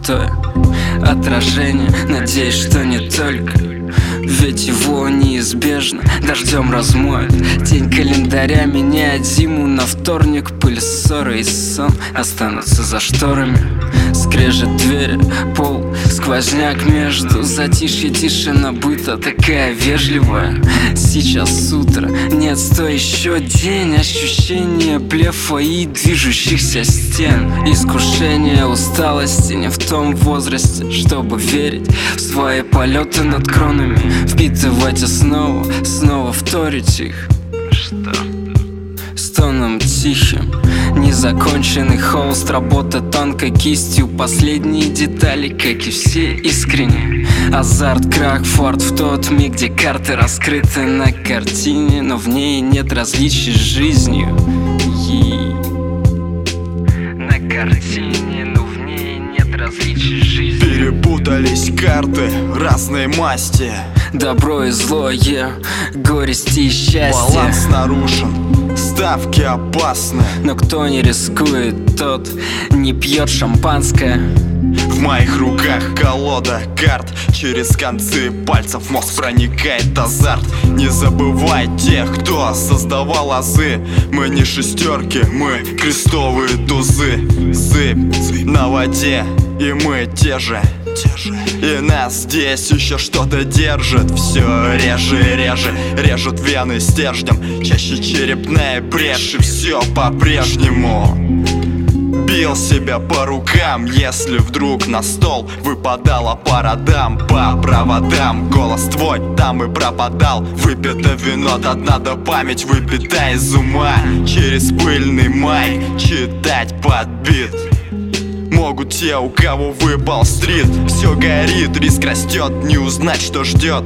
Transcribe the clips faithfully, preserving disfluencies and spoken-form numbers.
пустое отражение. Надеюсь, что не только, ведь его неизбежно дождем размоет. День календаря меняет зиму на вторник. Пыль, ссоры и сон останутся за шторами. Скрежет двери, пол, сквозняк между. Затишье, тишина быта такая вежливая. Сейчас утро, нет, стой, еще день. Ощущение блефа и движущихся стен. Искушение усталости не в том возрасте, чтобы верить в свои полеты над кронами. Впитывать основу, снова вторить их. Что? Стоном тихим, незаконченный холст, работа тонкой кистью, последние детали, как и все, искренне. Азарт, крах, форт в тот миг, где карты раскрыты на картине, но в ней нет различий с жизнью. И... На картине, но в ней нет различий с жизнью. Перепутались карты разной масти. Добро и злое, горести и счастье. Баланс нарушен, ставки опасны. Но кто не рискует, тот не пьет шампанское. В моих руках колода карт. Через концы пальцев в мозг проникает азарт. Не забывай тех, кто создавал азы. Мы не шестерки, мы крестовые тузы. Зыбь на воде, и мы те же. И нас здесь еще что-то держит. Все реже и реже, режут вены стержнем. Чаще черепная брешь, и все по-прежнему. Бил себя по рукам, если вдруг на стол выпадала пара дам. По проводам голос твой там и пропадал. Выпито вино до дна, да память выпита из ума. Через пыльный май читать подбит могут те, у кого выпал стрит. Все горит, риск растет, не узнать, что ждет.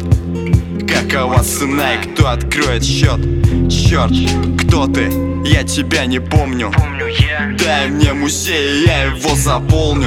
Какова цена и кто откроет счет? Черт, кто ты? Я тебя не помню. Помню я. Дай мне музей, я его заполню.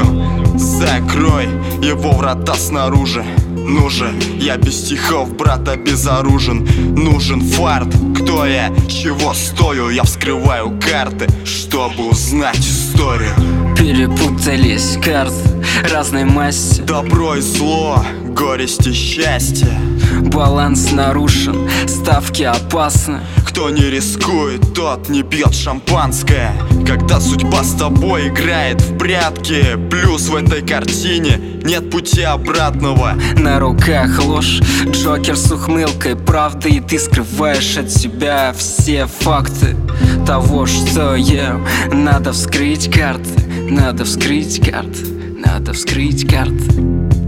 Закрой его врата снаружи. Ну же, я без стихов, брат, обезоружен. Нужен фарт, кто я, чего стою. Я вскрываю карты, чтобы узнать историю. Перепутались карты разной масти. Добро и зло, горесть и счастье. Баланс нарушен, ставки опасны. Кто не рискует, тот не пьет шампанское. Когда судьба с тобой играет в прятки, плюс в этой картине нет пути обратного. На руках ложь, Джокер с ухмылкой правды. И ты скрываешь от себя все факты того, что я. Надо вскрыть карты, надо вскрыть карты, надо вскрыть карты.